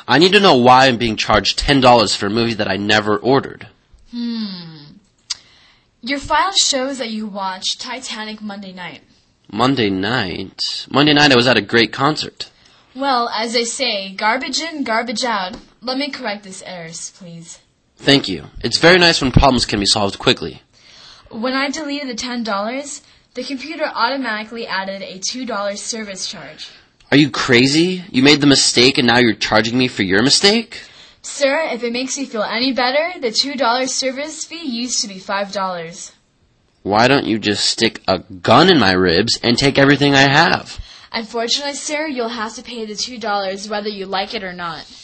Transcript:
I need to know why I'm being charged $10 for a movie that I never ordered. Your file shows that you watched Titanic Monday night. Monday night? Monday night I was at a great concert. Well, as they say, garbage in, garbage out. Let me correct this errors, please. Thank you. It's very nice when problems can be solved quickly. When I deleted the $10, the computer automatically added a $2 service charge. Are you crazy? You made the mistake and now you're charging me for your mistake? Sir, if it makes you feel any better, the $2 service fee used to be $5. Why don't you just stick a gun in my ribs and take everything I have? Unfortunately, sir, you'll have to pay the $2 whether you like it or not.